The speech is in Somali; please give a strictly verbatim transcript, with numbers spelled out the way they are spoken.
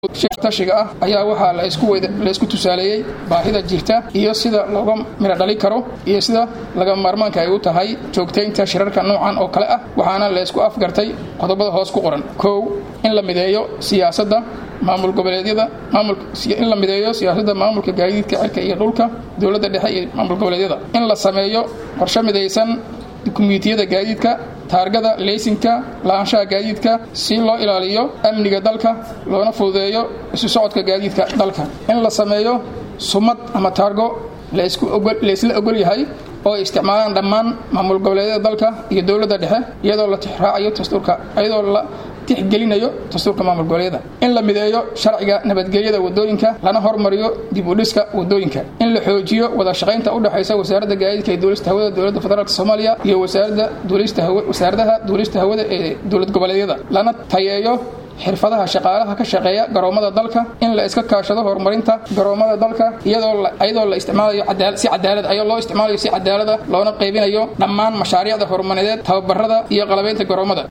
tashiga ah ayaa waxaa la isku wada la isku tusaaleeyay baahida jirta iyo sida looga mira dhali karo iyo sida laga maarmaanka ay u tahay joogteynta shirarka noocan oo kale ah waxaana la isku afgartay qodobada hoos ku qoran kow in la mideeyo siyaasadda maamul goboleedyada maamulka in la mideeyo siyaasadda maamulka gaadiidka cirka iyo dhulka dawladda dhexe iyo maamul goboleedyada in la sameeyo qorshe midaysan dukumiintiyada gaadiidka taargada leysinka laanshaha gaadiidka si loo ilaaliyo amniga dalka loona fududeeyo isu socodka gaadiidka dalka in la sameeyo sumad ama taargo la isku ogol la isla ogol yahay oo isticmaalaan dhammaan maamul goboleedyada dalka iyo dawladda dhexe iyadoo la tixraacayo dastuurka iyadoo la tixgelinayo dastuurka maamul goboleedyada in la mideeyo sharciga nabadgelyada wadooyinka lana hormariyo dib u dhiska wadooyinka in la xoojiyo wada shaqaynta u dhaxaysa wasaaradda gaadiidka iyo duulista hawada dawladda federaalka Soomaaliya iyo wasaaradda duulista hawada wasaaradaha duulista hawada ee dawlad goboleedyada lana tayeeyo xirfadaha shaqaalaha ka shaqeeya garoomada dalka in la iska kaashado horumarinta garoomada dalka iyadoo iyadoo la isticmaalayo cadaalad si cadaalad ayo loo isticmaalayo si cadaalad loona qaybinayo dhammaan mashaariicda horumarineed tababarada iyo qalabaynta garoomada